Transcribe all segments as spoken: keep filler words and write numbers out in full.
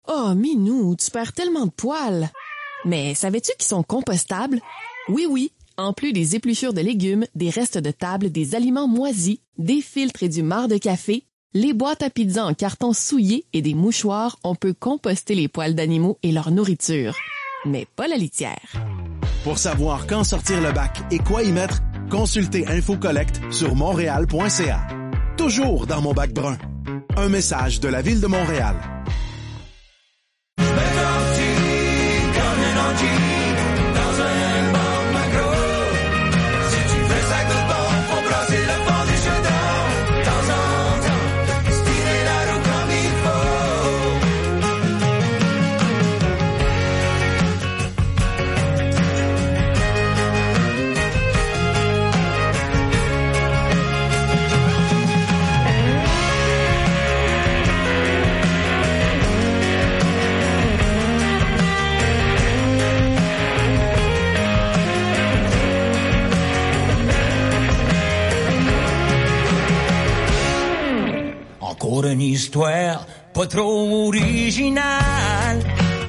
Oh, Minou, tu perds tellement de poils! Mais savais-tu qu'ils sont compostables? Oui, oui! En plus des épluchures de légumes, des restes de table, des aliments moisis, des filtres et du marc de café, les boîtes à pizza en carton souillé et des mouchoirs, on peut composter les poils d'animaux et leur nourriture. Mais pas la litière. Pour savoir quand sortir le bac et quoi y mettre, consultez InfoCollect sur montréal point c a. Toujours dans mon bac brun. Un message de la Ville de Montréal. Encore une histoire pas trop originale.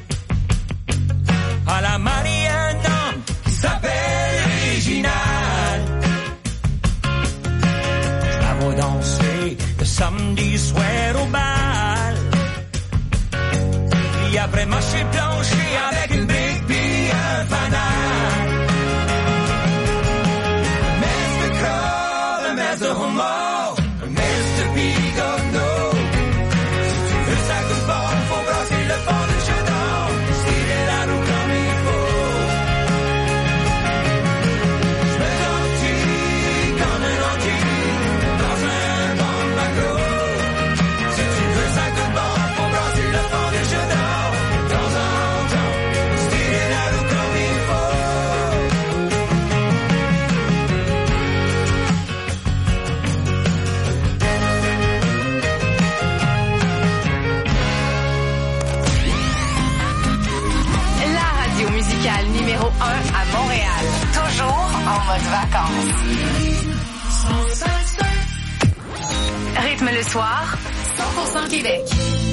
À la Marie, un homme qui s'appelle Réginal. Je la vois danser le samedi soir au bal. Puis après marcher plancher avec une brique puis un fanal. Mister Crow, le Mister Homo, Mister Bigotto. Si tu veux ça que bon, faut brasser le fond du chaudron. Tirer la roue comme il faut. Je me gentil comme un entier dans un bon macro. Si tu veux ça que bon, faut brasser le fond du chaudron. De temps en temps, tirer la roue comme il faut. La radio musicale numéro un à Montréal. Toujours en mode vacances. Rythme le soir, cent pour cent Québec.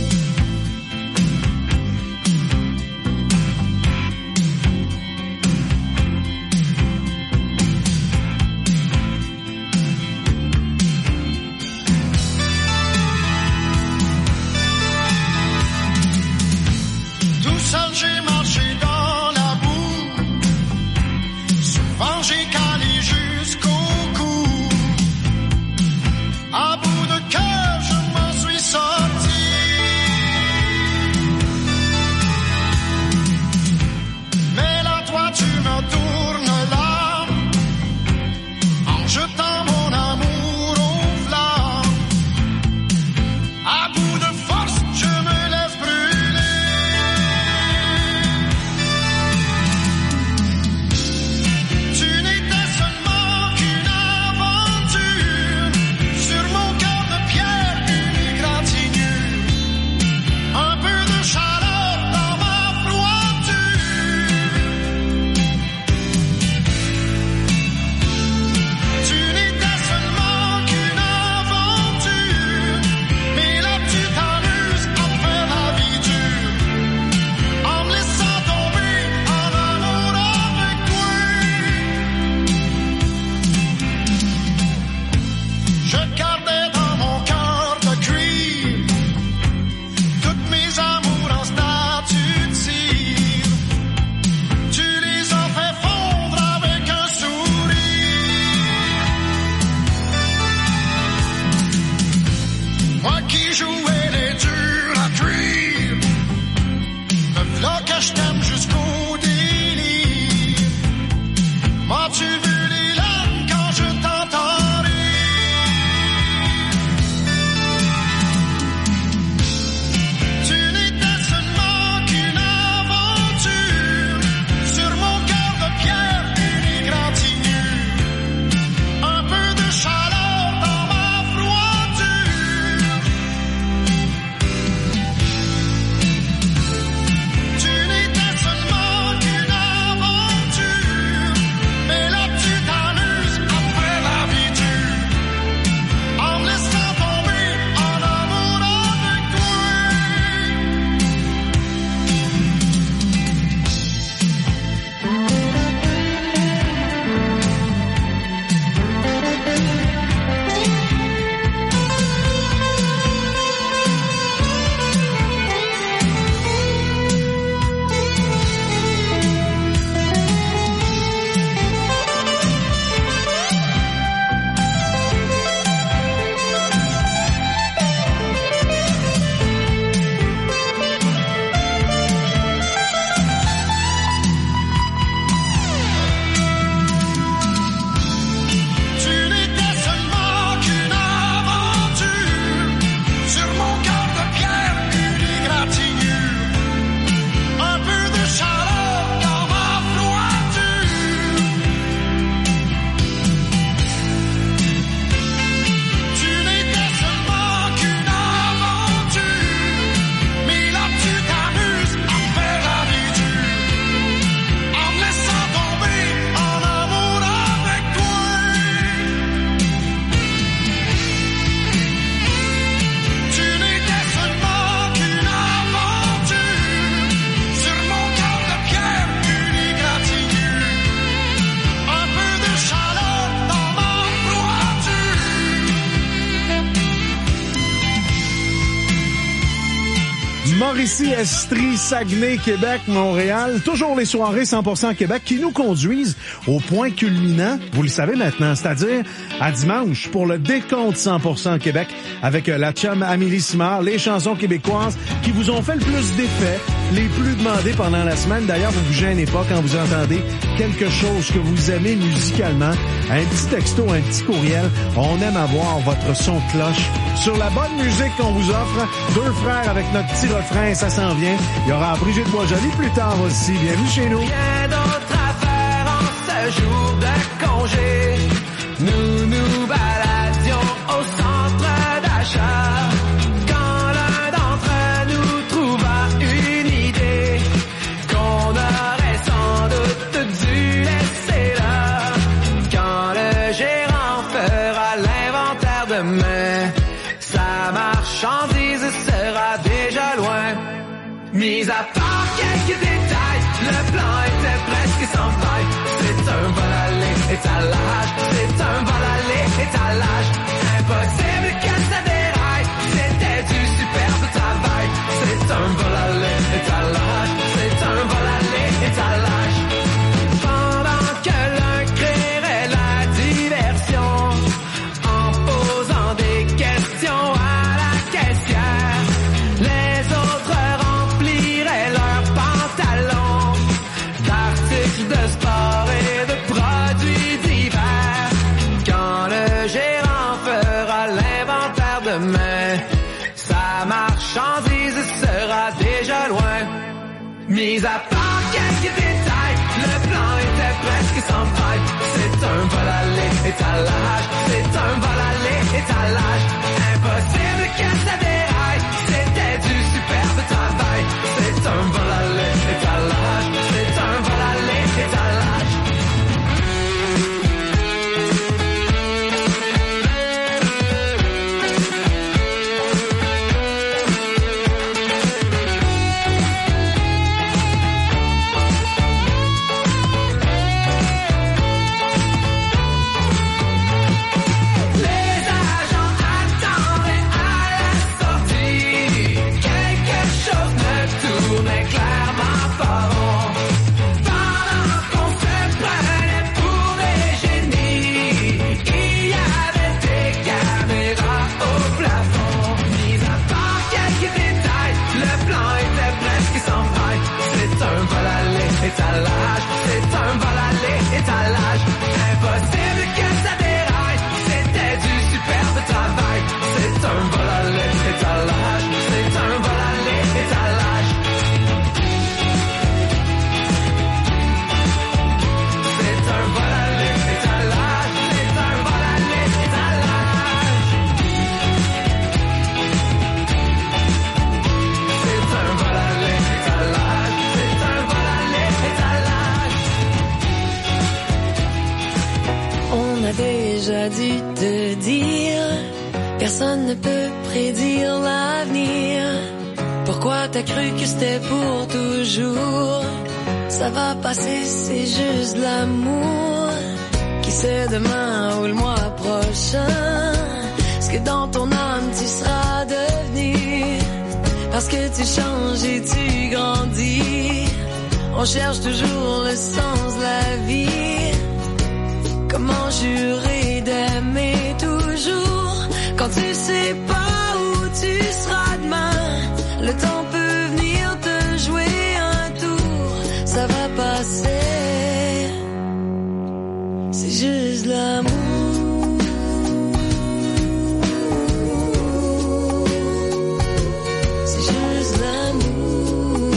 Tout seul j'ai marché dans la boue. Souvent j'ai calé jusqu'au cou. À bout de cœur je m'en suis sorti. Mauricie, Estrie, Saguenay, Québec, Montréal. Toujours les soirées cent pour cent Québec qui nous conduisent au point culminant, vous le savez maintenant, c'est-à-dire à dimanche pour le décompte cent pour cent Québec avec la chum Amélie Simard, les chansons québécoises qui vous ont fait le plus d'effet, les plus demandées pendant la semaine. D'ailleurs, vous vous gênez pas quand vous entendez quelque chose que vous aimez musicalement. Un petit texto, un petit courriel. On aime avoir votre son de cloche sur la bonne musique qu'on vous offre. Deux frères avec notre petit refrain, ça s'en vient. Il y aura Brigitte Boisjoli plus tard aussi. Bienvenue chez nous. Rien d'autre à faire en ce jour de congé. Nous nous baladions au centre d'achat. Quand l'un d'entre nous trouva une idée qu'on aurait sans doute dû laisser là. Quand le gérant fera l'inventaire demain, sa marchandise sera déjà loin. Mis à part quelques détails, le plan était presque sans faille. C'est un vol aller, étalage. C'est un vol aller, étalage. Impossible que ça déraille. C'était du superbe travail. C'est un vol aller, étalage. C'est un vol aller, étalage. Pendant que l'un créerait la diversion en posant des questions à la caissière, les autres rempliraient leurs pantalons d'articles de sport et de produits divers. Quand le gérant fera l'inventaire demain, sa marchandise sera déjà loin. Mis à part quelques détails, le plan était presque sans faille. C'est un vol aller, étalage. C'est un vol aller, étalage. Impossible que ça déraille. C'était du superbe travail. C'est un vol aller, étalage. C'est un vol aller, étalage. Les agents attendaient à la sortie. Quelque chose ne tournait clairement pas rond. Pendant qu'on se prenait pour des génies, il y avait des caméras au plafond. Mis à part quelques détails, le plan était presque sans faille. C'est un vol aller, étalage. C'est un vol aller, étalage. Impossible que ça déraille. C'était du superbe travail. C'est un vol aller, étalage. C'est un vol aller, étalage. C'est un vol aller, étalage. C'est un vol aller, étalage. C'est un vol aller, étalage. C'est un vol aller, étalage. On a déjà dû te dire, personne ne peut prédire l'avenir. Pourquoi t'as cru que c'était pour toujours? Ça va passer, c'est juste l'amour. Qui sait demain ou le mois prochain ce que dans ton âme tu seras devenu. Parce que tu changes et tu grandis. On cherche toujours le sens de la vie. Comment jurer d'aimer toujours quand tu sais pas où tu seras demain? Le temps peut venir te jouer un tour, ça va passer. C'est juste l'amour. C'est juste l'amour.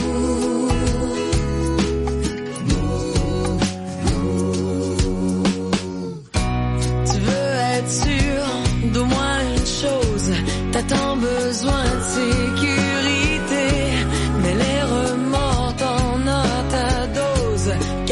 Tu veux être sûr d'au moins une chose, t'as tant besoin de sécurité, mais les remords t'en as ta dose.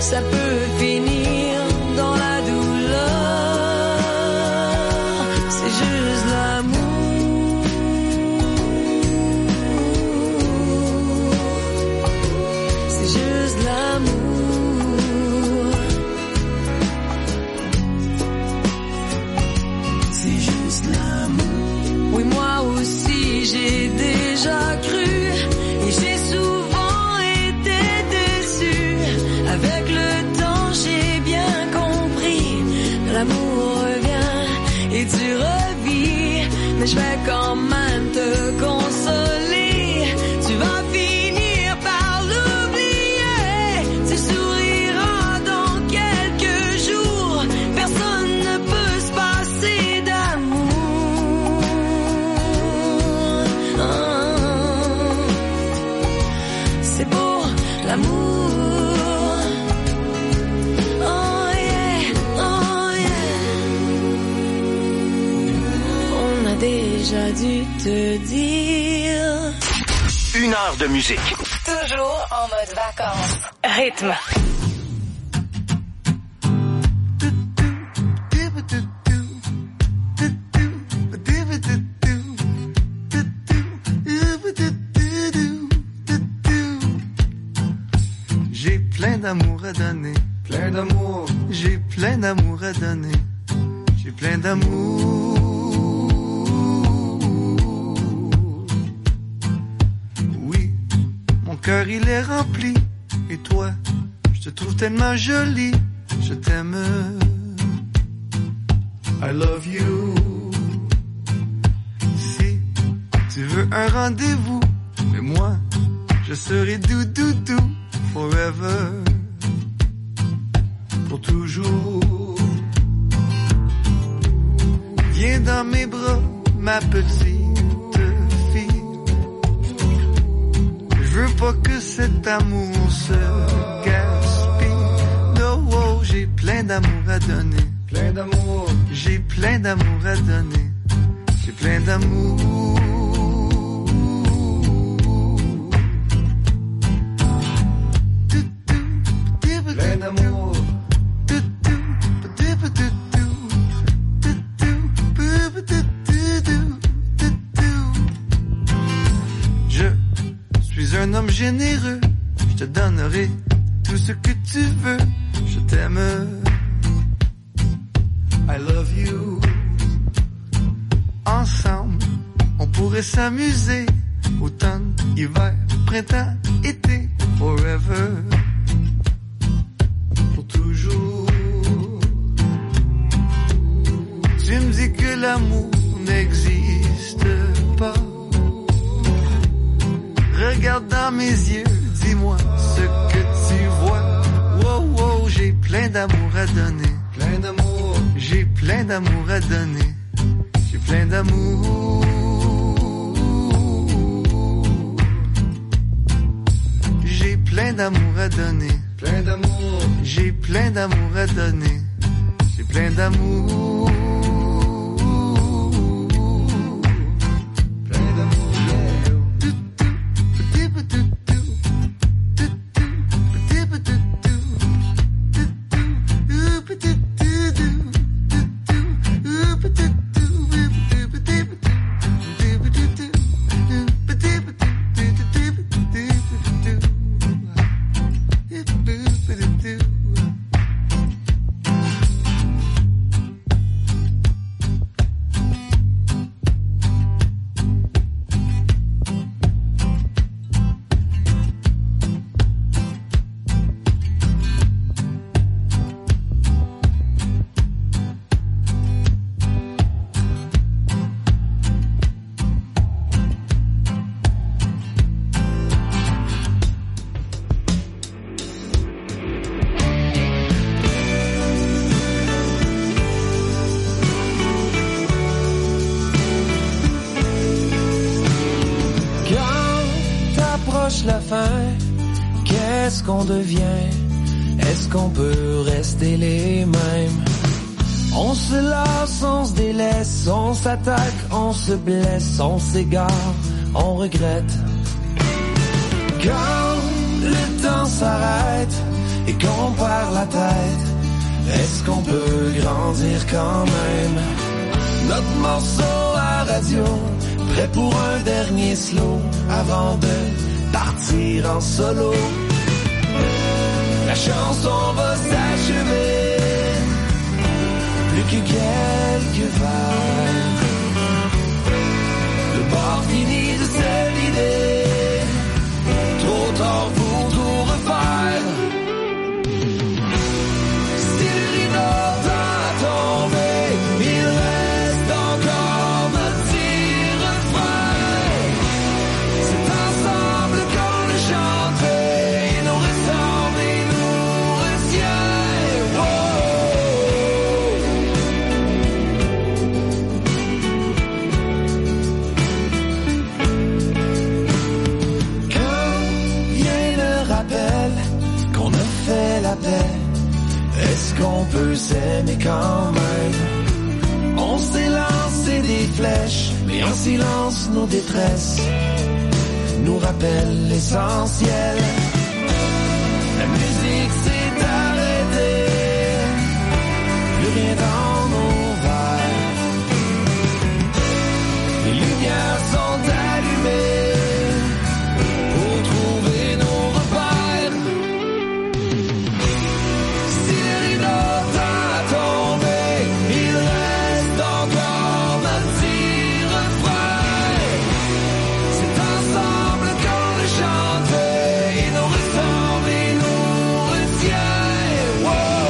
ça peut finir dans la douleur. C'est juste l'amour. C'est juste l'amour. C'est juste l'amour. Oui, moi aussi j'ai déjà cru et j'ai souvent été déçu. Avec le temps j'ai bien compris, l'amour revient et tu revis, mais je vais quand même te consoler. Tu vas finir par l'oublier, tu souriras dans quelques jours. Personne ne peut se passer d'amour. Ah, c'est beau l'amour. Oh yeah, oh yeah. On a déjà dû te dire. Une heure de musique. Toujours en mode vacances. Rythme. J'ai plein d'amour à donner, plein d'amour. J'ai plein d'amour à donner, j'ai plein d'amour. Oui, mon cœur il est rempli. Et toi, je te trouve tellement jolie, je t'aime. I love you. Si tu veux un rendez-vous, mais moi, je serai doudou forever, pour toujours. Viens dans mes bras, ma petite fille. Je veux pas que cet amour se gaspille. No, oh, j'ai plein d'amour à donner, plein d'amour. J'ai plein d'amour à donner, j'ai plein d'amour. Plein d'amour. Je suis un homme généreux, je te donnerai tout ce que tu veux, je t'aime. I love you. Ensemble, on pourrait s'amuser, automne, hiver, printemps, été, forever. Toujours. Tu me dis que l'amour n'existe pas. Regarde dans mes yeux, dis-moi ce que tu vois. Wow, wow, j'ai plein d'amour à donner, plein d'amour. J'ai plein d'amour à donner, j'ai plein d'amour. J'ai plein d'amour à donner, plein d'amour. J'ai plein d'amour à donner, j'ai plein d'amour. Plein d'amour, yeah. la fin, qu'est-ce qu'on devient? Est-ce qu'on peut rester les mêmes? On se lasse, on se délaisse, on s'attaque, on se blesse, on s'égare, on regrette. Quand le temps s'arrête et qu'on perd la tête, est-ce qu'on peut grandir quand même? Notre morceau à radio, prêt pour un dernier slow, avant de partir en solo. La chanson va s'achever, plus que quelques vers. Le bord fini de se vider, trop tard pour tout refaire. Si le rideau t'a tombé, il reste encore notre petit refrain. C'est ensemble qu'on le chante, il nous ressemble, il nous retient. Wow. Quand vient le rappel qu'on a fait la paix, est-ce qu'on peut s'aimer quand même? On s'est lancé des flèches, mais en silence nos détresses nous rappellent l'essentiel. La musique s'est arrêtée, plus rien dans nos verres. Les lumières sont allumées pour trouver nos repères. Si le rideau t'a tombé, il reste encore notre petit refrain. C'est ensemble qu'on le chante, il nous ressemble, il nous retient. Wow.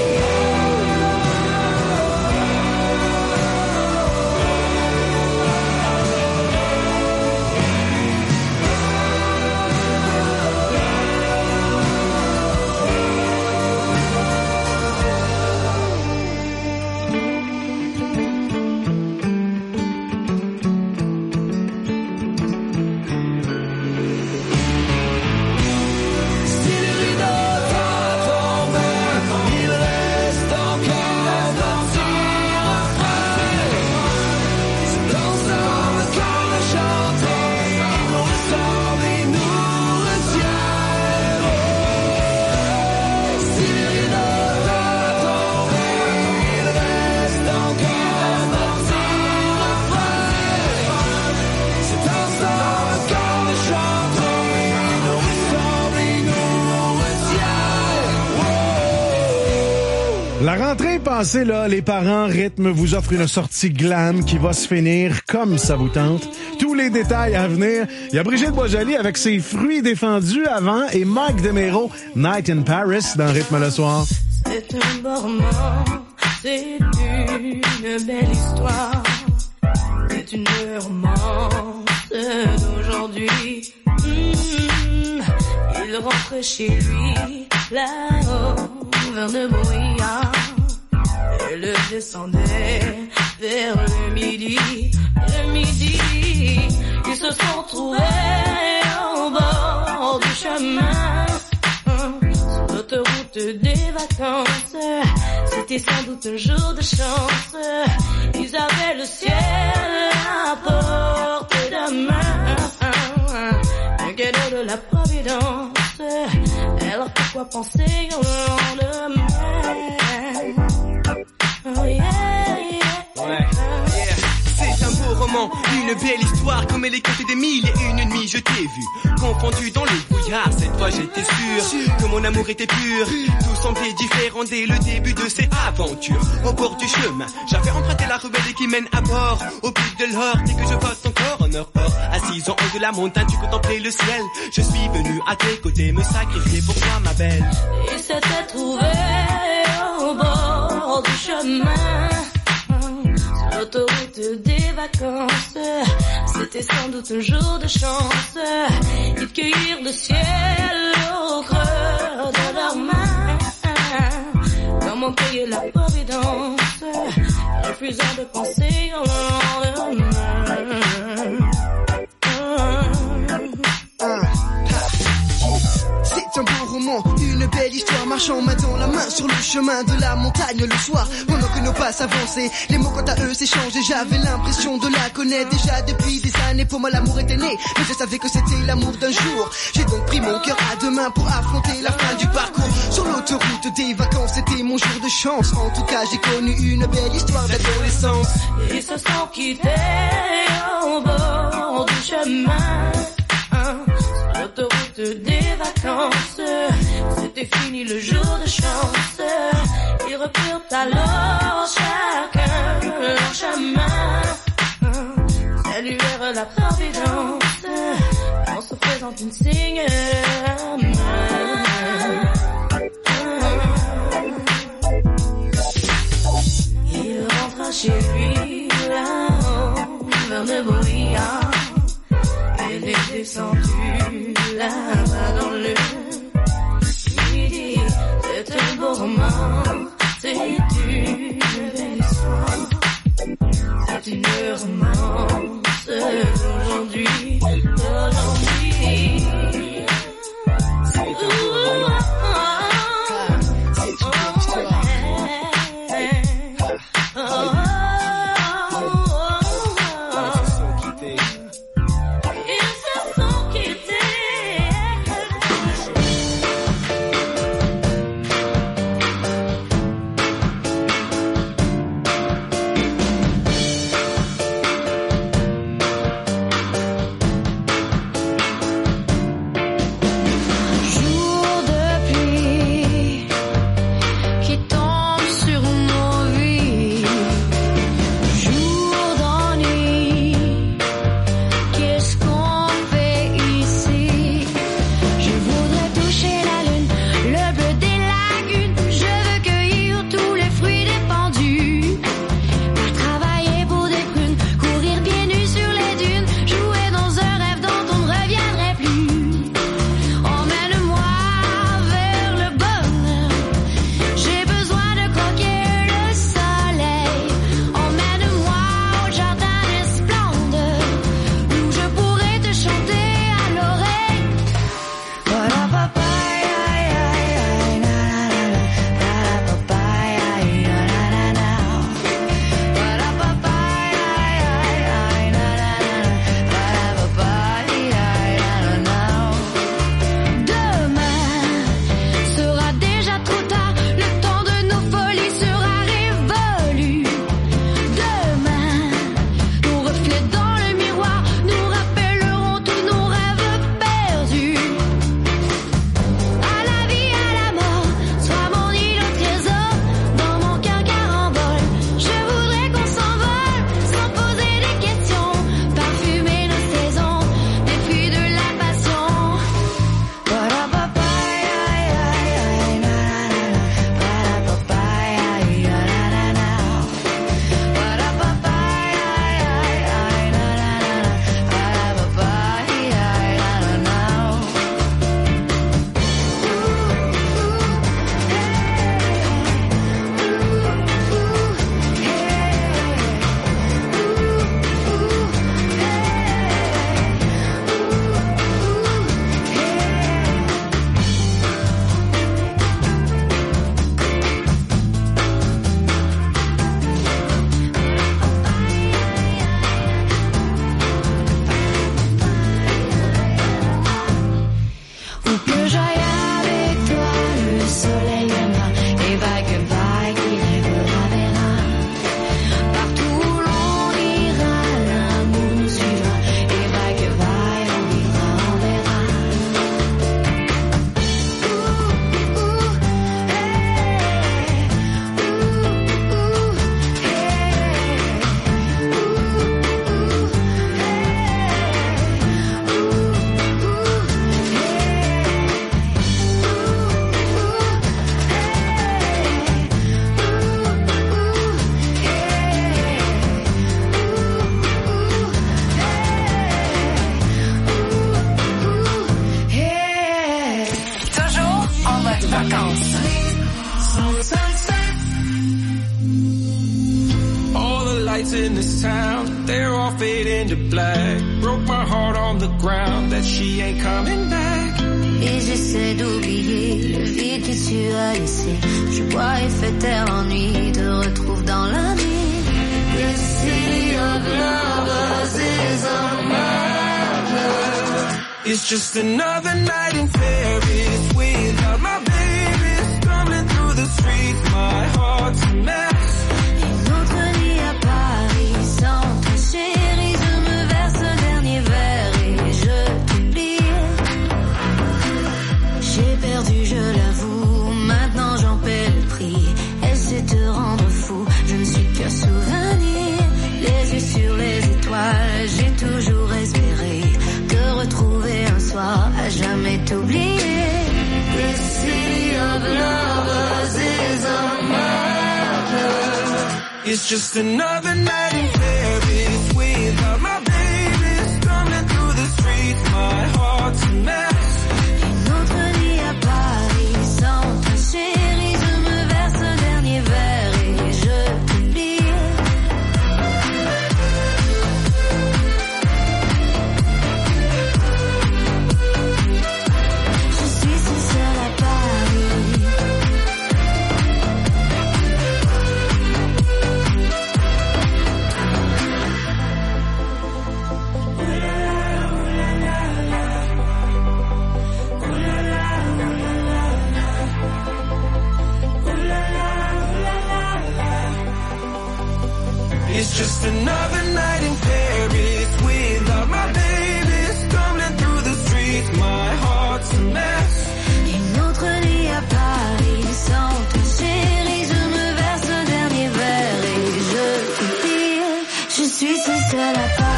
Si le rideau t'a tombé, il reste encore notre petit refrain. C'est ensemble qu'on le chante, il nous ressemble, il nous retient. Si le rideau t'a tombé, il reste encore notre petit refrain. C'est ensemble qu'on le chante, il nous ressemble, il nous retient. Wow. La rentrée est passée, là, les parents Rythme vous offrent une sortie glam qui va se finir comme ça vous tente. Tous les détails à venir. Il y a Brigitte Boisjoli avec ses fruits défendus avant et Mike DeMero, Night in Paris dans Rythme le soir. C'est un beau roman, c'est une belle histoire. C'est une romance d'aujourd'hui. Mmh, il rentre chez lui, là-haut, vers le brouillard. Et le descendait vers le midi. Le midi, ils se sont trouvés au bord du chemin. Sur l'autoroute des vacances, c'était sans doute un jour de chance. Ils avaient le ciel à portée de main, un cadeau de la Providence. Alors pourquoi penser au lendemain? Oh yeah, yeah. Ouais, yeah. C'est un beau roman, une belle histoire, comme elle est contée des mille et une nuits. Je t'ai vu, confondu dans le brouillard. Cette fois j'étais sûr que mon amour était pur. Tout semblait différent dès le début de cette aventure. Au bord du chemin, j'avais emprunté la ruelle qui mène à bord. Au but de l'or, dès que je passe encore en aurore. Assise en haut de la montagne, tu contemplais le ciel. Je suis venu à tes côtés me sacrifier pour toi, ma belle. Ils s'étaient trouvés au bord du chemin, sur l'autoroute des vacances. C'était sans doute un jour de chance. Ils cueillirent le ciel au creux de leurs mains. Comment payer la providence, refusant de penser au lendemain. C'est un beau roman, vivant une belle histoire, marchant main dans la main sur le chemin de la montagne le soir, pendant que nos pas s'avançaient, les mots quant à eux s'échangeaient. J'avais l'impression de la connaître déjà depuis des années. Pour moi l'amour était né, mais je savais que c'était l'amour d'un jour. J'ai donc pris mon cœur à deux mains pour affronter la fin du parcours. Sur l'autoroute des vacances, c'était mon jour de chance. En tout cas j'ai connu une belle histoire d'adolescence. Ils se sont quittés au bord du chemin, hein, sur l'autoroute des vacances. C'était fini le jour de chance. Ils reprirent alors chacun leur chemin, hein, saluèrent la providence en se faisant une signe. Il rentra chez lui là-haut vers le brouillard. Il est descendu là-bas dans le midi. C'est un beau roman, c'est une belle histoire. C'est une romance d'aujourd'hui, d'aujourd'hui. C'est une romance. C'est une histoire. lights in this town, they're all fading to black. Broke my heart on the ground that she ain't coming back. Et j'essaie d'oublier le vide que tu as laissé. Je bois et fais taire l'ennui, te retrouve dans la nuit. This city of lovers is a murder. It's just another night in Paris without my baby, stumbling through the streets, my heart's a mess. Une autre nuit à Paris sans toi chérie, je me verse le dernier verre et je t'oublie. J'ai perdu, je l'avoue, maintenant j'en paie le prix. Essaie de te rendre fou, je ne suis que souvenir. Les yeux sur les étoiles, j'ai toujours espéré te retrouver un soir, à jamais t'oublier. This city of lovers is a murder. It's just another night in Paris without my baby, stumbling through the streets, my heart's a mess. Une autre nuit à Paris sans toi chérie, je me verse le dernier verre et je t'oublie. It's just another night in Paris without my baby, stumbling through the streets, my heart's a mess. Une autre nuit à Paris sans toi chérie, je me verse le dernier verre et je t'oublie. Je suis si seule à Paris.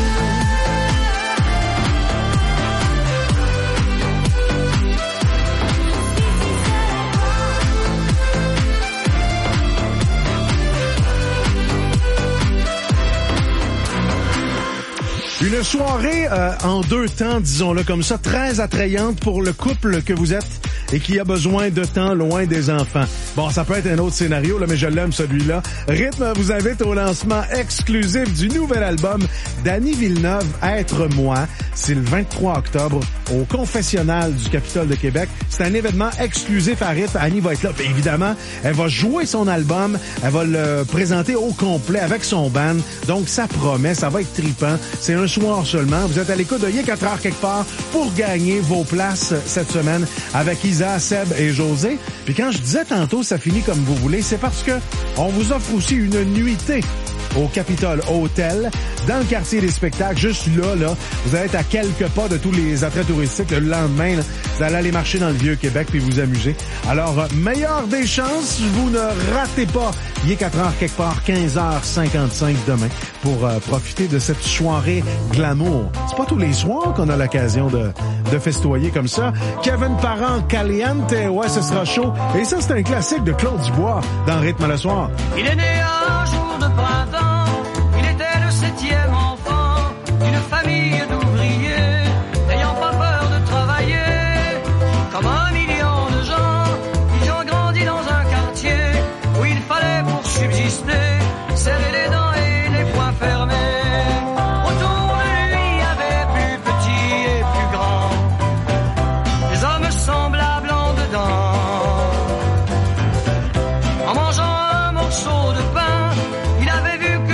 Une soirée euh, en deux temps, disons-le comme ça, très attrayante pour le couple que vous êtes et qui a besoin de temps loin des enfants. Bon, ça peut être un autre scénario, là, mais je l'aime celui-là. Rythme vous invite au lancement exclusif du nouvel album d'Annie Villeneuve, Être moi. C'est le vingt-trois octobre au Confessionnal du Capitole de Québec. C'est un événement exclusif à Rythme. Annie va être là. Puis évidemment, elle va jouer son album. Elle va le présenter au complet avec son band. Donc, ça promet. Ça va être trippant. C'est un soir seulement. Vous êtes à l'écoute de Y quatre heures quelque part pour gagner vos places cette semaine avec Isa, Seb et José. Puis quand je disais tantôt, ça finit comme vous voulez, c'est parce que on vous offre aussi une nuitée au Capitole Hotel, dans le quartier des spectacles, juste là, là, vous allez être à quelques pas de tous les attraits touristiques. Le lendemain, là, vous allez aller marcher dans le Vieux-Québec puis vous amuser. Alors, euh, meilleure des chances, vous ne ratez pas Il est quatre heures quelque part, quinze heures cinquante-cinq demain, pour euh, profiter de cette soirée glamour. C'est pas tous les soirs qu'on a l'occasion de, de festoyer comme ça. Kevin Parent, Caliente, ouais, ce sera chaud. Et ça, c'est un classique de Claude Dubois dans Rythme le soir. Il est né un jour de printemps. Il était le septième enfant d'une famille d'ouvriers, n'ayant pas peur de travailler. Comme un million de gens, ils ont grandi dans un quartier où il fallait pour subsister serrer les dents et les poings fermés. Autour de lui, il y avait plus petit et plus grand, des hommes semblables en dedans. En mangeant un morceau de pain, il avait vu que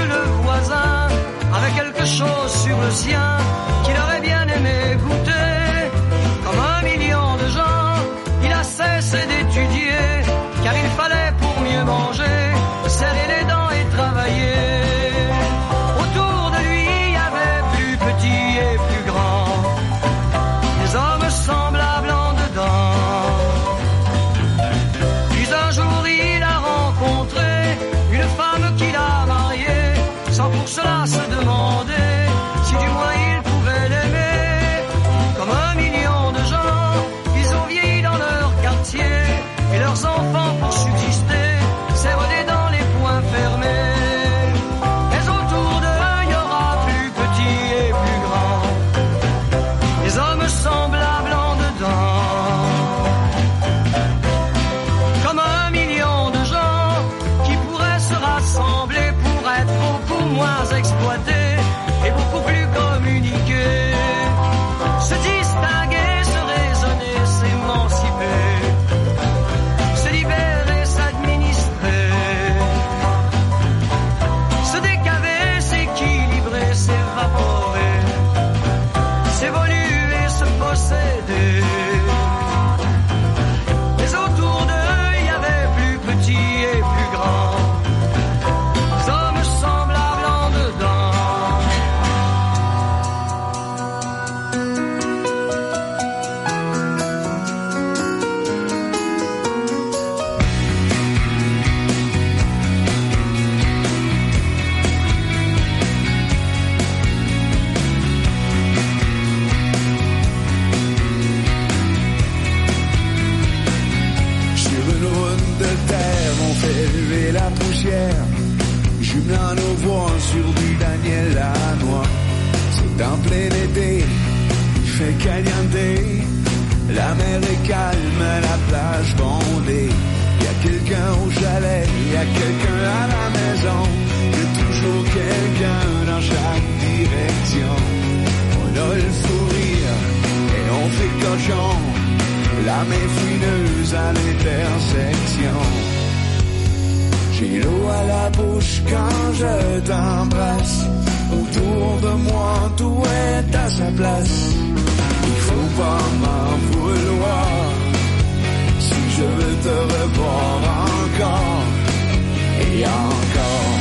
Sur une route de terre, on fait lever la poussière, jumelant nos voix sur du Daniel Lanois. C'est en plein été, il fait caliente, la mer est calme, la plage bondée. Y a quelqu'un au chalet, y a quelqu'un à la maison, y a toujours quelqu'un dans chaque direction. On a le fou rire et on fait cochon, la main fouineuse à l'intersection. J'ai l'eau à la bouche quand je t'embrasse, autour de moi tout est à sa place. Il faut pas m'en vouloir si je veux te revoir encore et encore.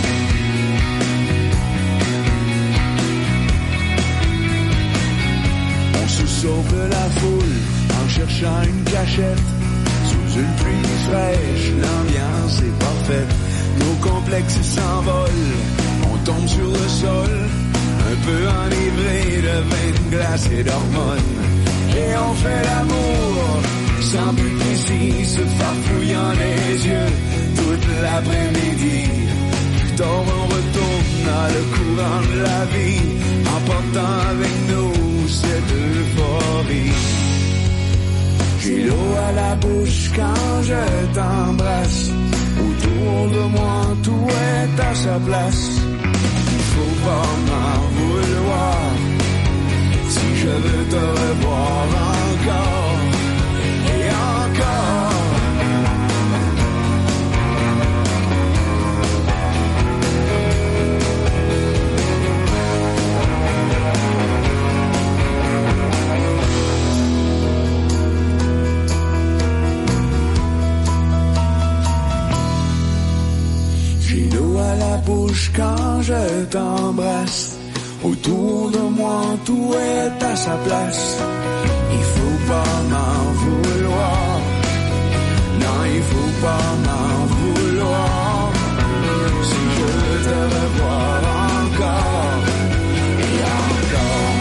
On se sauve de la foule en cherchant une cachette. Sous une pluie fraîche, l'ambiance est parfaite. Nos complexes s'envolent, on tombe sur le sol, un peu enivré de vin de glace et d'hormones. Et on fait l'amour sans but précis, se farfouillant les yeux toute l'après-midi. Plus tard on retourne dans le courant de la vie, emportant avec nous cette euphorie. J'ai l'eau à la bouche quand je t'embrasse, autour de moi tout est à sa place. Il faut pas m'en vouloir si je veux te revoir encore et encore. J'ai l'eau à la bouche quand je t'embrasse, autour de moi tout est à sa place. Il faut pas m'en vouloir, non il faut pas m'en vouloir si je veux te revoir encore et encore.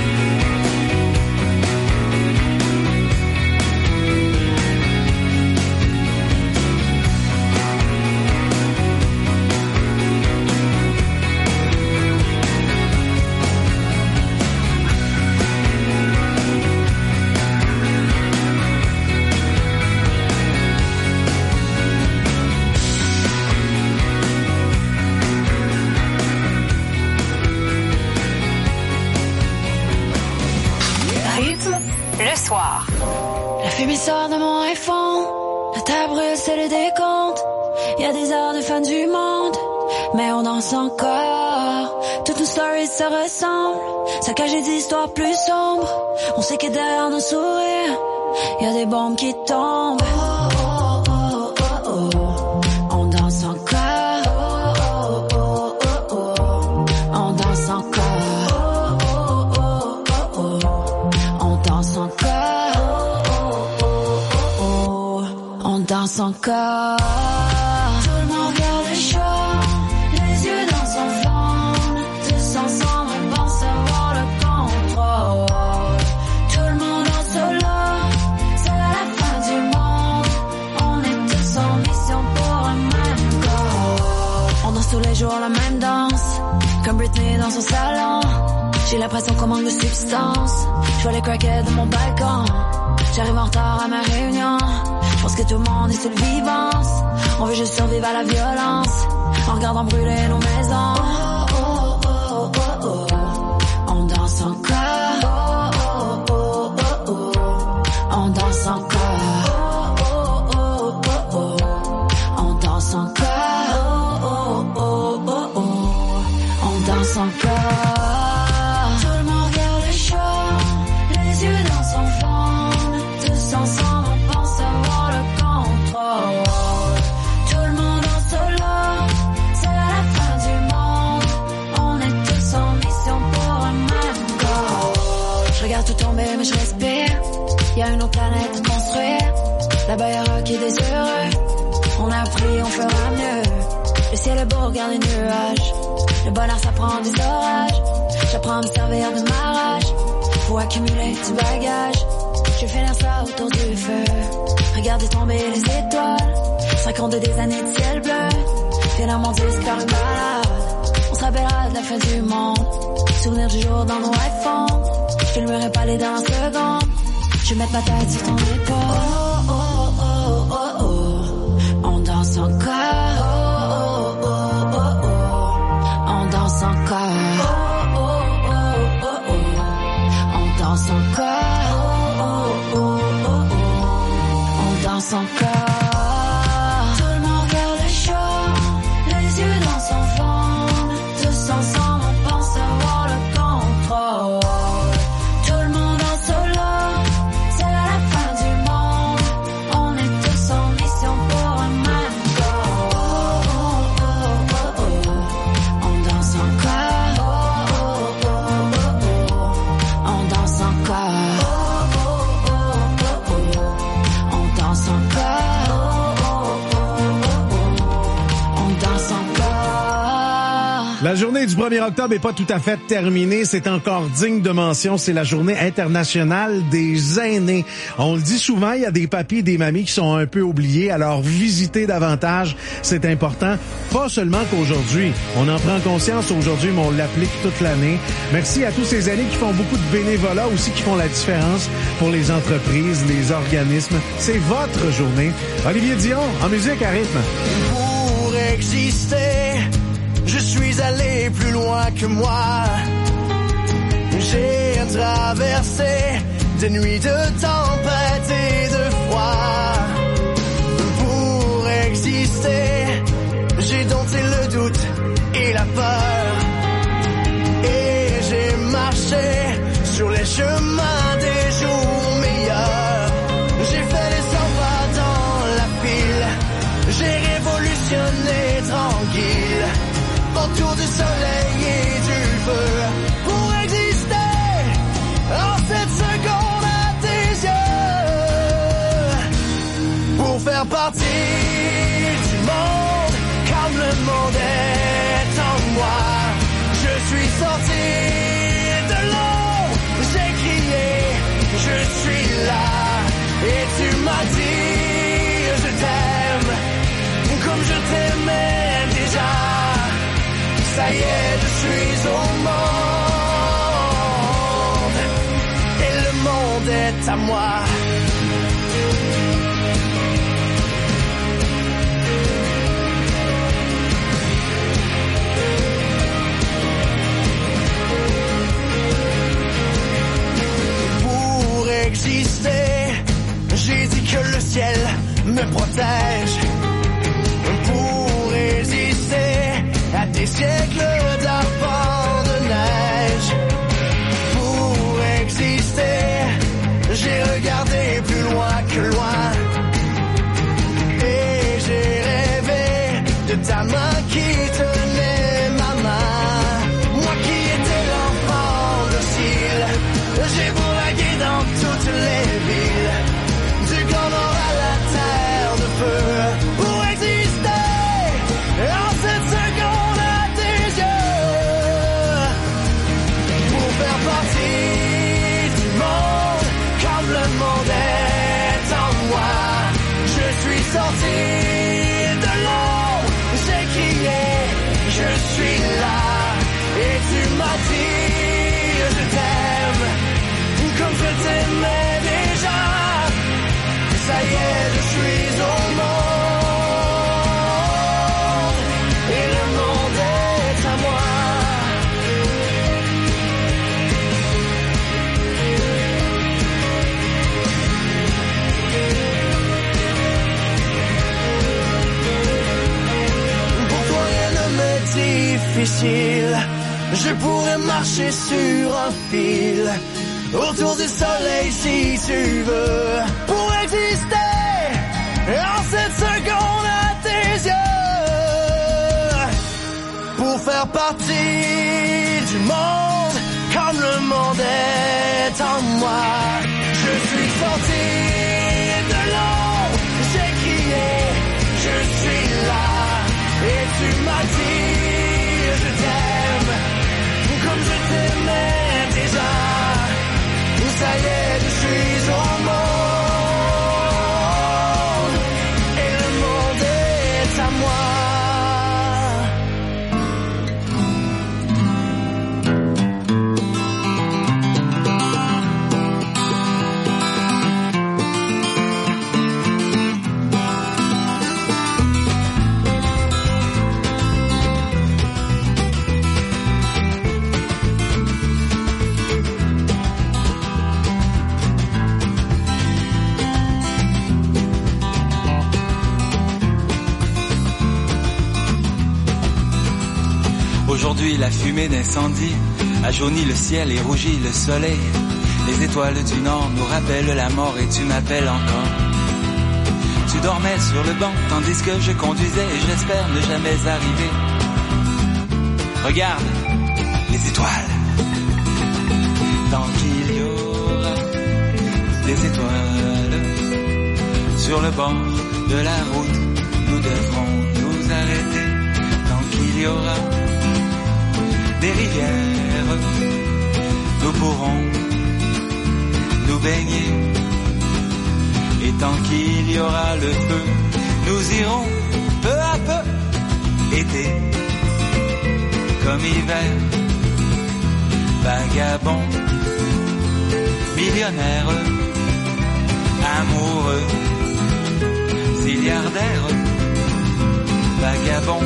Le soir. La fumée sort de mon iPhone, la table brûle, c'est le décompte. Y a des heures de fin du monde, mais on danse encore. Toutes nos stories se ressemblent, saccagées d'histoires plus sombres. On sait que derrière nos sourires, y a des bombes qui tombent. Oh, oh, oh, oh, oh. On danse encore. Oh, oh, oh, oh, oh. On danse encore. Danse encore. Tout le monde regarde le show, les yeux dans son fond. Tous ensemble, on pense avoir le contrôle. Tout le monde en solo, c'est la fin du monde. On est tous en mission pour un même goal. On danse tous les jours la même danse, comme Britney dans son salon. J'ai l'impression qu'on manque de substance. Je vois les crackheads de mon balcon. J'arrive en retard à ma réunion. Je pense que tout le monde est sur le vivance. On veut juste survivre à la violence, en regardant brûler nos maisons. Oh, oh, oh, oh, oh. On danse encore. Oh, oh, oh, oh, oh. On danse encore. Oh, oh, oh, oh, oh. On danse encore. Oh, oh, oh, oh, oh. On danse encore. Tout le monde regarde le show, les yeux dans son fond. Tous ensemble, on pense avoir le contrôle. Tout le monde en solo, c'est la fin du monde. On est tous en mission pour un même goal. Je regarde tout tomber, mais je respire. Y'a une autre planète à construire. Là-bas y'a un qui est désheureux. On a appris, on fera mieux. Le ciel est beau, regarde les nuages. Le bonheur ça prend des orages. J'apprends à me servir de ma rage. Faut accumuler du bagage. Je fais l'air ça autour du feu. Regardez tomber les étoiles. cinquante des années de ciel bleu. Finalement disparu malade. On se rappellera de la fin du monde. Souvenir du jour dans nos iPhones. Je filmerai pas les dernières secondes. Je vais mettre ma tête sur ton épaule. Oh, oh, oh, oh, oh. On danse encore. Oh, oh, oh, oh, oh. On danse encore. Oh, oh, oh, oh, oh. On danse encore. Oh, oh, oh, oh, oh. On danse encore. Tout le monde regarde le show, les yeux dans son fond. Tous ensemble, on pense avoir le contrôle. Tout le monde en solo, c'est la fin du monde. On est tous en mission pour un même goal. Oh, oh, oh, oh, oh. On danse encore. Oh, oh, oh, oh, oh. On danse encore. Oh, oh, oh, oh, oh. On danse encore. La journée du premier octobre est pas tout à fait terminée. C'est encore digne de mention. C'est la journée internationale des aînés. On le dit souvent, il y a des papis et des mamies qui sont un peu oubliés. Alors, visiter davantage, c'est important. Pas seulement qu'aujourd'hui. On en prend conscience aujourd'hui, mais on l'applique toute l'année. Merci à tous ces aînés qui font beaucoup de bénévolat aussi, qui font la différence pour les entreprises, les organismes. C'est votre journée. Olivier Dion, en musique à rythme. Pour exister, je suis allé plus loin que moi. J'ai traversé des nuits de tempête et de froid. Pour exister, j'ai dompté le doute et la peur. Et j'ai marché sur les chemins des jours meilleurs. J'ai fait les cent pas dans la file. J'ai révolutionné tranquille autour du soleil et du feu. Pour exister en cette seconde à tes yeux. Pour faire partie du monde comme le monde est en moi. Je suis sorti de l'eau, j'ai crié, je suis là. Et tu m'as dit je t'aime comme je t'aimais déjà. Ça y est, je suis au monde et le monde est à moi. Pour exister, j'ai dit que le ciel me protège. Pour résister à des siècles d'arpents de neige. Pour exister, j'ai regardé plus loin que loin. Et j'ai rêvé de ta main qui tenait ma main. Moi qui étais l'enfant docile, j'ai bourragué dans toutes les villes. Du Grand Nord à la terre de feu. Pour exister en cette seconde à tes yeux. Pour faire partie du monde comme le monde est en moi. Je suis sorti de l'eau, j'ai crié, je suis là. Et tu m'as dit je t'aime comme je t'aimais déjà. Ça y est, je suis au monde et le monde est à moi. Pour toi rien ne m'est difficile. Je pourrais marcher sur un fil autour du soleil si tu veux. Pour exister en cette seconde à tes yeux. Pour faire partie du monde comme le monde est en moi. Je suis sorti de l'eau, j'ai crié, je suis là. Et tu m'as dit je t'aime comme je t'aimais déjà. Ça y est, je suis au monde Aujourd'hui la fumée d'incendie a jauni le ciel et rougi le soleil. Les étoiles du nord nous rappellent la mort et tu m'appelles encore. Tu dormais sur le banc tandis que je conduisais et j'espère ne jamais arriver. Regarde les étoiles. Tant qu'il y aura des étoiles sur le bord de la route, nous devrons nous arrêter. Tant qu'il y aura des rivières, nous pourrons nous baigner. Et tant qu'il y aura le feu, nous irons peu à peu, été comme hiver, vagabond, millionnaire, amoureux, milliardaire, vagabond,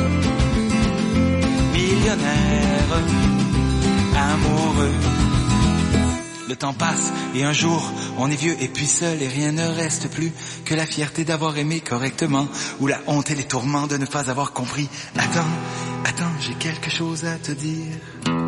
millionnaire, amoureux. Le temps passe et un jour on est vieux et puis seul et rien ne reste plus que la fierté d'avoir aimé correctement ou la honte et les tourments de ne pas avoir compris. Attends, attends, j'ai quelque chose à te dire.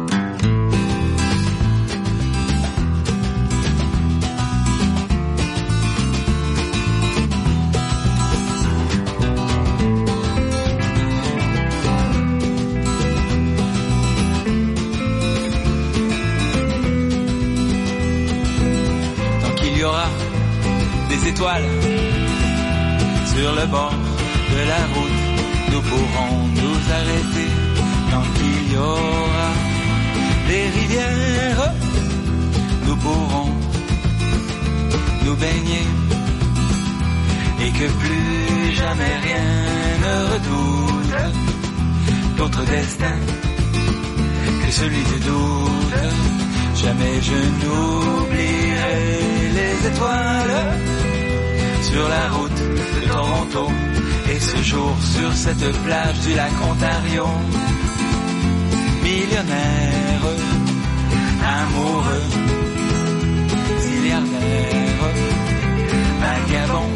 Étoiles sur le bord de la route, nous pourrons nous arrêter. Tant qu'il y aura des rivières, nous pourrons nous baigner et que plus jamais rien ne redoute d'autre destin que celui du doute. Jamais je n'oublierai les étoiles sur la route de Toronto et ce jour sur cette plage du lac Ontario. Millionnaire, amoureux, milliardaire, vagabond,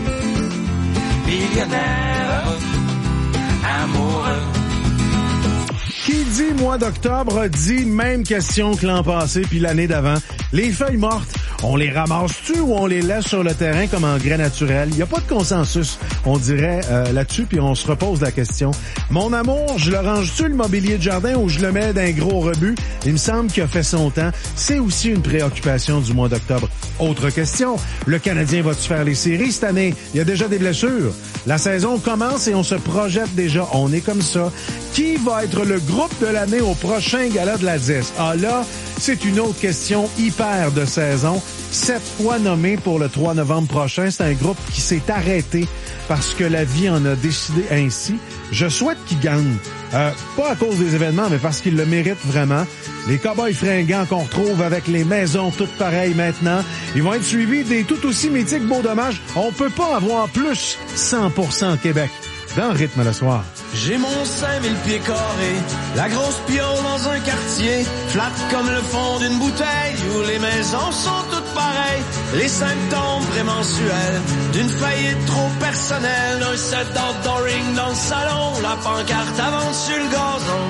millionnaire, amoureux. Qui dit mois d'octobre dit même question que l'an passé puis l'année d'avant. Les feuilles mortes, on les ramasse-tu ou on les laisse sur le terrain comme engrais naturel? Il n'y a pas de consensus, on dirait, euh, là-dessus, puis on se repose la question. Mon amour, je le range-tu le mobilier de jardin ou je le mets d'un gros rebut? Il me semble qu'il a fait son temps. C'est aussi une préoccupation du mois d'octobre. Autre question, le Canadien va-tu faire les séries cette année? Il y a déjà des blessures. La saison commence et on se projette déjà. On est comme ça. Qui va être le groupe de l'année au prochain gala de la dix? Ah là, c'est une autre question hyper de saison. Sept fois nommé pour le trois novembre prochain. C'est un groupe qui s'est arrêté parce que la vie en a décidé ainsi. Je souhaite qu'il gagne. Euh, pas à cause des événements, mais parce qu'il le mérite vraiment. Les Cowboys fringants qu'on retrouve avec les maisons toutes pareilles maintenant, ils vont être suivis des tout aussi mythiques Beaux Dommages. On peut pas avoir plus cent pour cent Québec. Dans Rythme le soir. J'ai mon cinq mille pieds carrés, la grosse piole dans un quartier, flat comme le fond d'une bouteille, où les maisons sont toutes pareilles. Les symptômes prémensuels d'une faillite trop personnelle, d'un set d'outdooring dans le salon, la pancarte avance sur le gazon.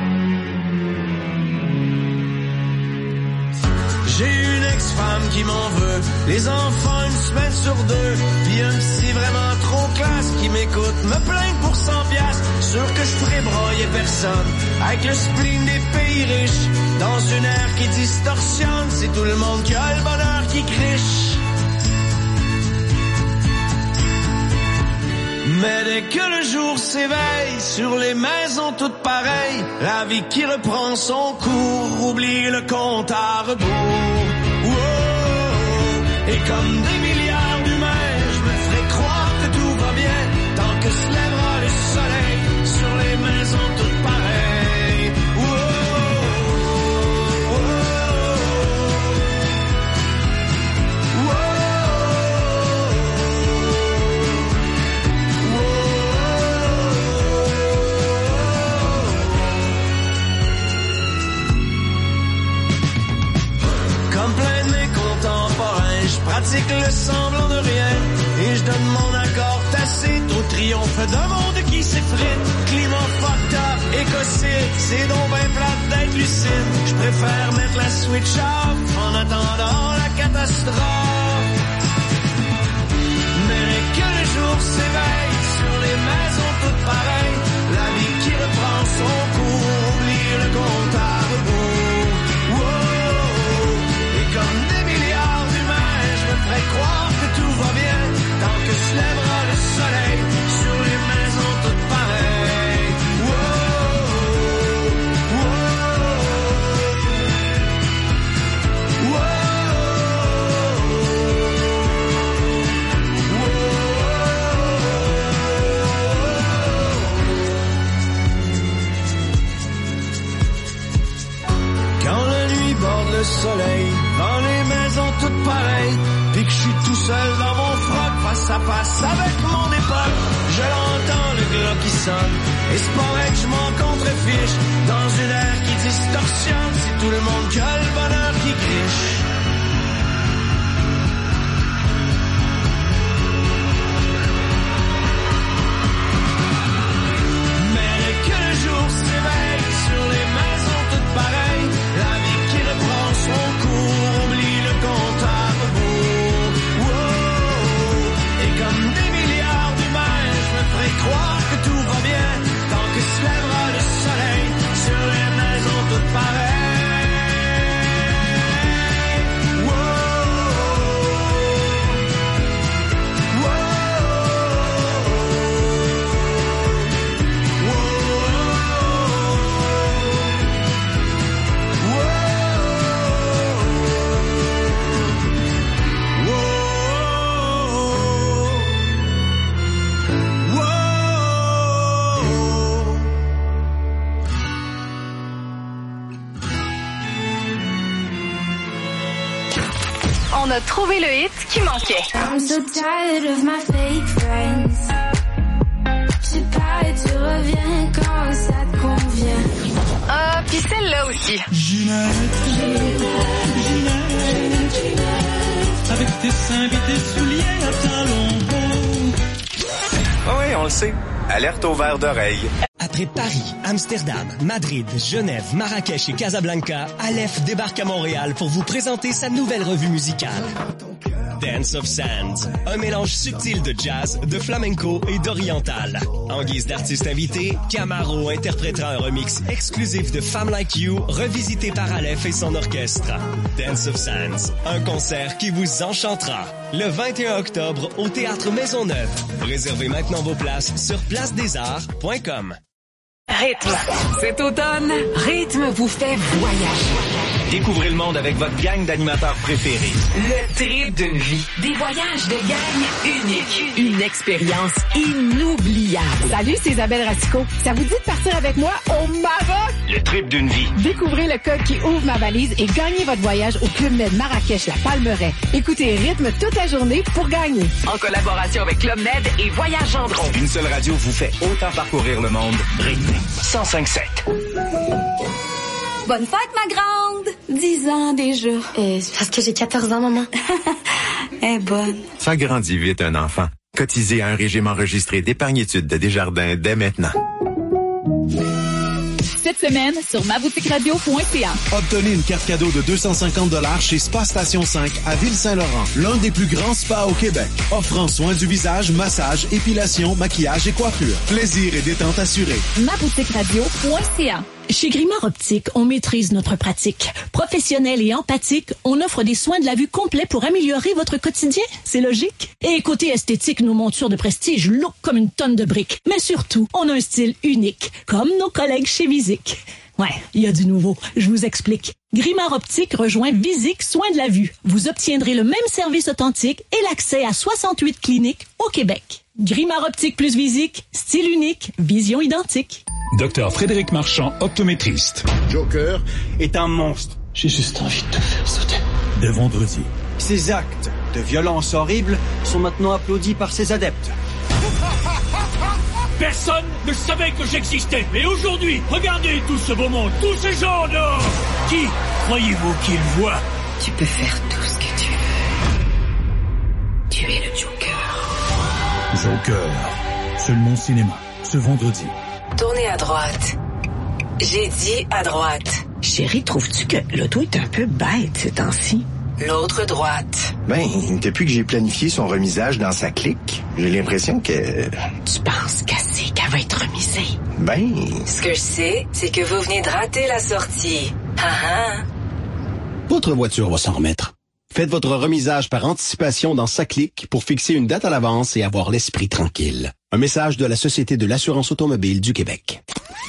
J'ai une ex-femme qui m'en veut, les enfants une semaine sur deux, puis un psy vraiment trop classe qui m'écoute, me plaint pour cent piastres, sûr que je ferai broyer personne, avec le spleen des pays riches, dans une ère qui distorsionne, c'est tout le monde qui a le bonheur qui criche. Mais dès que le jour s'éveille, sur les maisons toutes pareilles, la vie qui reprend son cours, oublie le compte à rebours. Wow. Et comme des milliards d'humains, je me ferai croire que tout va bien, tant que se lèvera le soleil, sur les maisons toutes pareilles. Wow. Wow. Wow. Comme plein de mes contemporains, je pratique le semblant de rien et je donne mon accord tacite au trio triomphe d'un monde qui s'effrite. Climat fucked up, écocide, c'est donc ben plate d'être lucide. Je préfère mettre la switch off en attendant la catastrophe. Mais que le jour s'éveille sur les maisons toutes pareilles, la vie qui reprend son cours, oublie le compte à rebours. Wow. Et comme des milliards d'humains, je me ferai croire que tout va bien tant que se lèvera le soleil sur les maisons toutes pareilles. Wow. Wow. Wow. Quand la nuit borde le soleil, dans les maisons toutes pareilles, pis que je suis tout seul dans mon froc, face à face avec mon époque, je l'entends le glas qui sonne, et c'est pas vrai que je m'en contrefiche, dans une ère qui distorsionne, c'est tout le monde qui a le bonheur qui criche. Mais que le jour s'éveille sur les maisons toutes pareilles, la vie qui reprend son cours, oublie le compte à rebours. Wow. Et comme des milliards d'humains, je me ferai croire que tout va bien tant que se lèvera le soleil sur les maisons toutes pareilles. On a trouvé le hit qui manquait. I'm so tired of my fake friends. Je sais pas et tu reviens quand ça te convient. Ah, puis celle-là aussi. Ginette, Ginette, Ginette, avec tes seins et tes souliers à talons hauts. Ah oui, on le sait. Alerte au verre d'oreille. Après Paris, Amsterdam, Madrid, Genève, Marrakech et Casablanca, Aleph débarque à Montréal pour vous présenter sa nouvelle revue musicale. Dance of Sands, un mélange subtil de jazz, de flamenco et d'oriental. En guise d'artiste invité, Camaro interprétera un remix exclusif de Femme Like You, revisité par Aleph et son orchestre. Dance of Sands, un concert qui vous enchantera. Le vingt et un octobre au Théâtre Maisonneuve. Réservez maintenant vos places sur place des arts point com. Rythme. Cet automne, Rythme vous fait voyager. Découvrez le monde avec votre gang d'animateurs préférés. Le trip d'une vie. Des voyages de gang uniques. Une expérience inoubliable. Salut, c'est Isabelle Racicot. Ça vous dit de partir avec moi au Maroc? Le trip d'une vie. Découvrez le code qui ouvre ma valise et gagnez votre voyage au Club Med Marrakech La Palmeraie. Écoutez Rythme toute la journée pour gagner. En collaboration avec Club Med et Voyage Gendron. Une seule radio vous fait autant parcourir le monde. Rythme cent cinq sept. Bonne fête, ma grande! Dix ans déjà. Euh, c'est parce que j'ai quatorze ans, maman. Elle est bonne. Ça grandit vite, un enfant. Cotisez à un régime enregistré d'épargne-études de Desjardins dès maintenant. Cette semaine, sur ma boutique radio point c a. Obtenez une carte cadeau de deux cent cinquante dollars chez Spa Station cinq à Ville-Saint-Laurent, l'un des plus grands spas au Québec, offrant soins du visage, massage, épilation, maquillage et coiffure. Plaisir et détente assurés. ma boutique radio point c a. Chez Grimard Optique, on maîtrise notre pratique. Professionnel et empathique, on offre des soins de la vue complets pour améliorer votre quotidien. C'est logique. Et côté esthétique, nos montures de prestige look comme une tonne de briques. Mais surtout, on a un style unique, comme nos collègues chez Visic. Ouais, il y a du nouveau. Je vous explique. Grimard Optique rejoint Visic Soins de la vue. Vous obtiendrez le même service authentique et l'accès à soixante-huit cliniques au Québec. Grimard Optique plus Visic, style unique, vision identique. Docteur Frédéric Marchand, optométriste. Joker est un monstre. J'ai juste envie de te faire sauter. Dès vendredi. Ces actes de violence horrible sont maintenant applaudis par ses adeptes. Personne ne savait que j'existais. Et aujourd'hui, regardez tout ce beau monde, tous ces gens dehors. Qui croyez-vous qu'ils voient? Tu peux faire tout ce que tu veux. Tu es le Joker. Joker, Seulement Cinéma, ce vendredi. Tournez à droite. J'ai dit à droite. Chérie, trouves-tu que l'auto est un peu bête ces temps-ci? L'autre droite. Ben, depuis que j'ai planifié son remisage dans sa clique, j'ai l'impression que... Tu penses qu'elle sait qu'elle va être remisée? Ben... Ce que je sais, c'est que vous venez de rater la sortie. Ha ha. Votre voiture va s'en remettre. Faites votre remisage par anticipation dans SACLIC pour fixer une date à l'avance et avoir l'esprit tranquille. Un message de la Société de l'assurance automobile du Québec.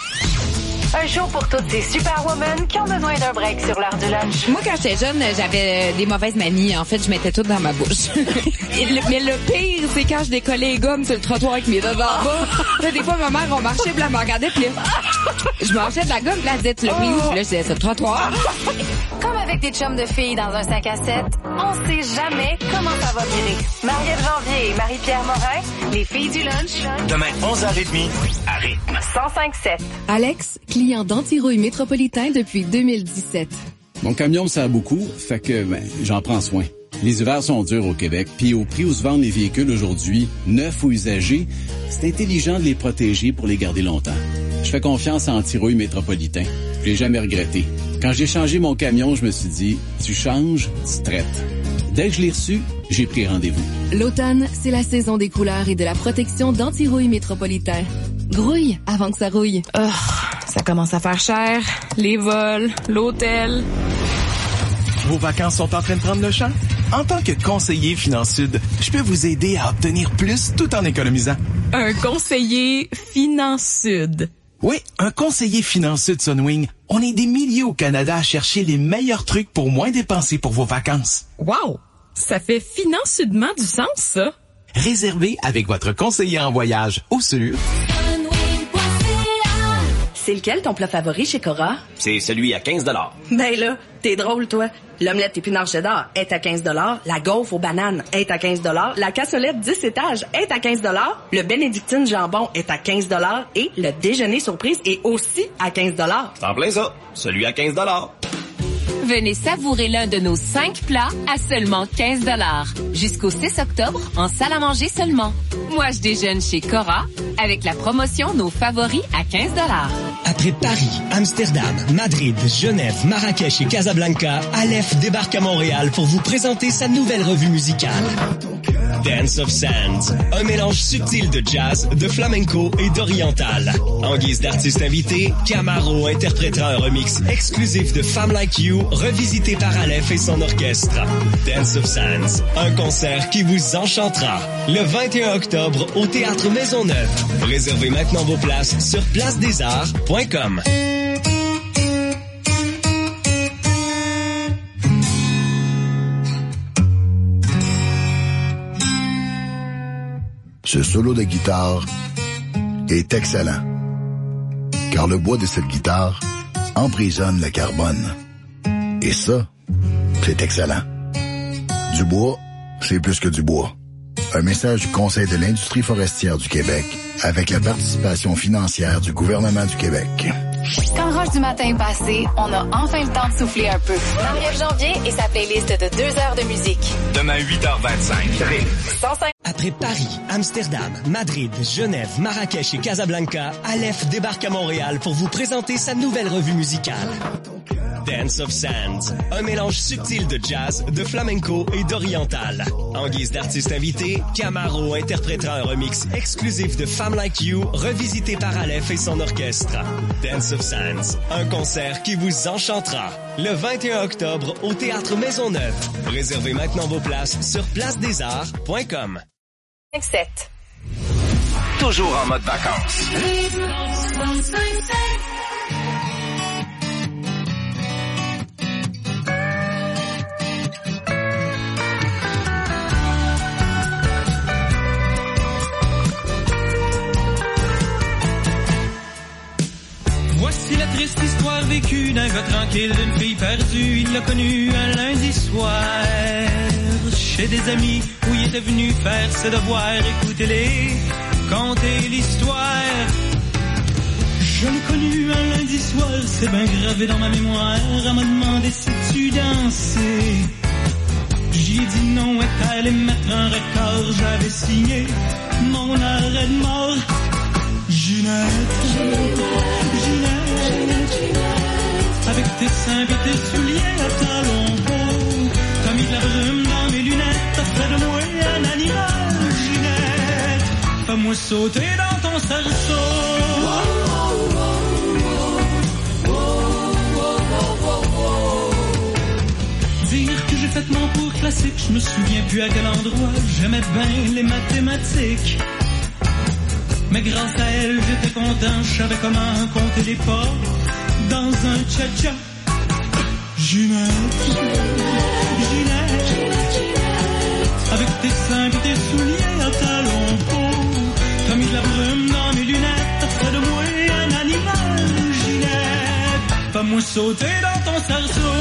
Un show pour toutes ces superwomen qui ont besoin d'un break sur l'heure du lunch. Moi, quand j'étais jeune, j'avais des mauvaises manies. En fait, je mettais tout dans ma bouche. le, mais le pire, c'est quand je décollais les gommes sur le trottoir avec mes deux en bas. Là, des fois, ma mère, on marchait, puis elle me regardait, puis je mangeais de la gomme, puis elle disait, tu l'as pris où? Puis là, je disais, sur le trottoir. Comme avec des chums de filles dans un cinq à sept, on sait jamais comment ça va virer. Marie-Ève Janvier et Marie-Pierre Morin, les filles du lunch. Demain, onze heures trente, à rythme. cent cinq sept. Alex, client d'Antirouille Métropolitain depuis deux mille dix-sept. Mon camion me sert beaucoup, fait que ben, j'en prends soin. Les hivers sont durs au Québec, puis au prix où se vendent les véhicules aujourd'hui, neufs ou usagés, c'est intelligent de les protéger pour les garder longtemps. Je fais confiance à Antirouille Métropolitain. Je l'ai jamais regretté. Quand j'ai changé mon camion, je me suis dit, tu changes, tu traites. Dès que je l'ai reçu, j'ai pris rendez-vous. L'automne, c'est la saison des couleurs et de la protection d'Antirouille Métropolitain. Grouille avant que ça rouille. Oh, ça commence à faire cher. Les vols, l'hôtel. Vos vacances sont en train de prendre le champ? En tant que conseiller Finansud, je peux vous aider à obtenir plus tout en économisant. Un conseiller Finansud. Oui, un conseiller Finansud Sunwing. On est des milliers au Canada à chercher les meilleurs trucs pour moins dépenser pour vos vacances. Wow! Ça fait financièrement du sens, ça. Réservez avec votre conseiller en voyage au sur... C'est lequel ton plat favori chez Cora? C'est celui à quinze dollars. Ben là, t'es drôle, toi. L'omelette épinard cheddar est à quinze dollars. La gaufre aux bananes est à quinze dollars. La cassolette dix étages est à quinze dollars. Le bénédictine jambon est à quinze dollars. Et le déjeuner surprise est aussi à quinze dollars. C'est en plein ça. Celui à quinze dollars. Venez savourer l'un de nos cinq plats à seulement quinze dollars. Jusqu'au six octobre, en salle à manger seulement. Moi, je déjeune chez Cora avec la promotion Nos favoris à quinze dollars. Après Paris, Amsterdam, Madrid, Genève, Marrakech et Casablanca, Aleph débarque à Montréal pour vous présenter sa nouvelle revue musicale. Dance of Sands, un mélange subtil de jazz, de flamenco et d'oriental. En guise d'artiste invité, Camaro interprétera un remix exclusif de Femme Like You, revisité par Aleph et son orchestre. Dance of Sands, un concert qui vous enchantera. Le vingt et un octobre au Théâtre Maisonneuve. Réservez maintenant vos places sur place des arts point com. Ce solo de guitare est excellent, car le bois de cette guitare emprisonne le carbone. Et ça, c'est excellent. Du bois, c'est plus que du bois. Un message du Conseil de l'industrie forestière du Québec avec la participation financière du gouvernement du Québec. Quand Roche du matin est passé, on a enfin le temps de souffler un peu. Marie-Ève Janvier et sa playlist de deux heures de musique. Demain, huit heures vingt-cinq. cent cinq. Après Paris, Amsterdam, Madrid, Genève, Marrakech et Casablanca, Aleph débarque à Montréal pour vous présenter sa nouvelle revue musicale. Dance of Sands, un mélange subtil de jazz, de flamenco et d'oriental. En guise d'artiste invité, Camaro interprétera un remix exclusif de Femme Like You, revisité par Aleph et son orchestre. Dance of Sands, un concert qui vous enchantera. Le vingt et un octobre au Théâtre Maisonneuve. Réservez maintenant vos places sur place des arts point com. sept. Toujours en mode vacances. Voici la triste histoire vécue d'un gars tranquille, d'une fille perdue. Il l'a connue un lundi soir chez des amis où il était venu faire ses devoirs. Écoutez-les, conter l'histoire. Je l'ai connue un lundi soir, c'est bien gravé dans ma mémoire. Elle m'a demandé si tu dansais. J'ai dit non, est allé mettre un record, j'avais signé. mon arrêt de mort. Ginette, Ginette, avec tes seins et tes souliers à talons hauts, t'as mis de la brume dans mes lunettes, t'as fait de moi un animal. Ginette, fais-moi sauter dans ton cerceau. Dire que j'ai fait mon cours classique, je me souviens plus à quel endroit. J'aimais bien les mathématiques, mais grâce à elle j'étais content. Je savais comment compter les pas dans un cha-cha. Ginette, Ginette, avec tes seins et tes souliers à talons hauts, t'as mis de la brume dans mes lunettes, t'as fait de moi un animal. Ginette, fais-moi sauter dans ton cerceau.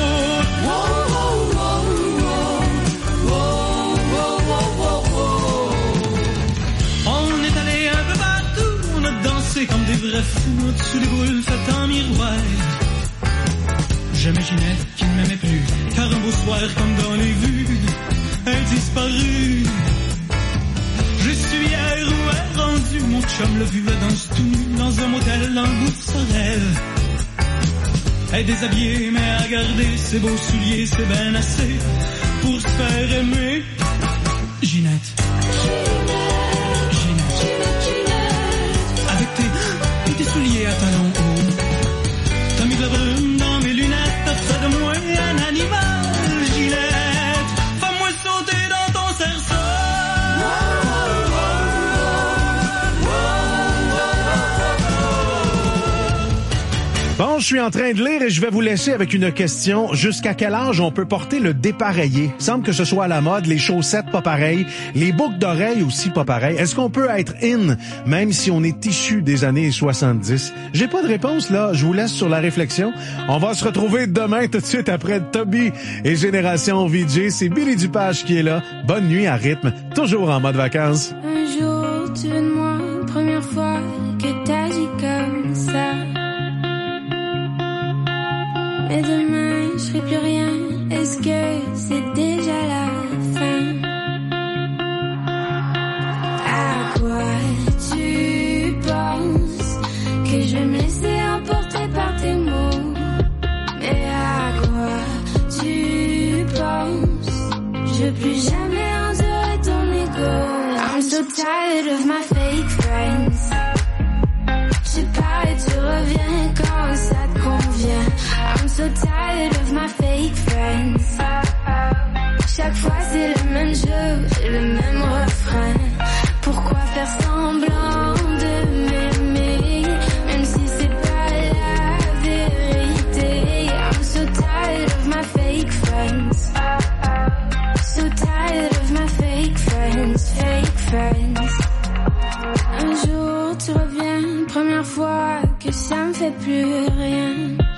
On est allé un peu partout, on a dansé comme des vrais fous, au-dessus des boules faites en miroir. J'aimais Ginette qui ne m'aimait plus, car un beau soir comme dans les vues, elle disparut. Je suis hier où est rendu, mon chum l'a vu, elle danse tout nu dans un motel dans le bout de Sorel. Elle est déshabillée mais à garder ses beaux souliers, c'est ben assez pour se faire aimer. Ginette, Ginette, avec tes, tes souliers à talons hauts, t'as mis de la brume dans mes lunettes, t'as fait de moi un animal. Ginette, fais-moi sauter dans ton cerceau. Bon, je suis en train de lire et je vais vous laisser avec une question. Jusqu'à quel âge on peut porter le dépareillé? Il semble que ce soit à la mode, les chaussettes pas pareilles, les boucles d'oreilles aussi pas pareilles. Est-ce qu'on peut être in, même si on est issu des années soixante-dix? J'ai pas de réponse là, je vous laisse sur la réflexion. On va se retrouver demain tout de suite après Toby et Génération V J. C'est Billy Dupage qui est là. Bonne nuit à rythme, toujours en mode vacances. Un jour, tu veux de moi, première fois que t'agis comme ça. Mais demain, je ferai plus rien. Est-ce que c'est déjà la fin? À quoi tu penses? Que je vais me laisser emporter par tes mots? Mais à quoi tu penses? Je veux plus jamais endurer ton ego. I'm so tired of my fake friends. Je pars et tu reviens quand ça te convient. I'm so tired of my fake friends. Chaque fois c'est le même jeu, le même refrain. Pourquoi faire semblant de m'aimer, même si c'est pas la vérité? I'm so tired of my fake friends. So tired of my fake friends, fake friends. Un jour tu reviens, première fois que ça me fait plus rien.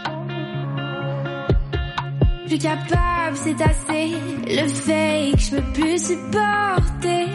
Plus capable, c'est assez. Le fake, je peux plus supporter.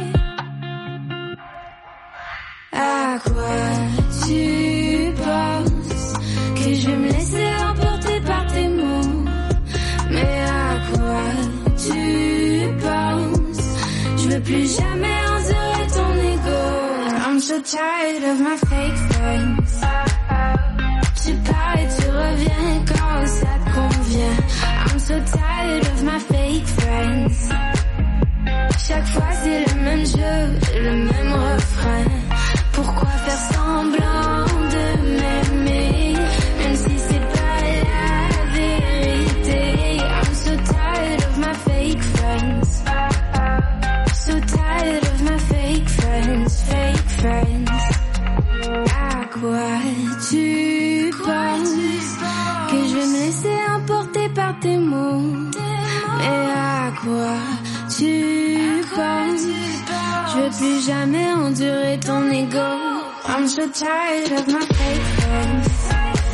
À quoi tu penses? Que je vais me laisser emporter par tes mots? Mais à quoi tu penses? Je veux plus jamais endurer ton ego. I'm so tired of my fake friends. Tu pars et tu reviens quand ça te convient. I'm so tired of my fake friends. Chaque fois c'est le même jeu, le même refrain. Pourquoi faire semblant de m'aimer, même si c'est pas la vérité? I'm so tired of my fake friends. So tired of my fake friends, fake friends. À quoi tu penses? Que je vais me laisser emporter par tes mots? Mais à quoi tu penses? Je veux plus jamais endurer ton ego. I'm so tired of my fake friends.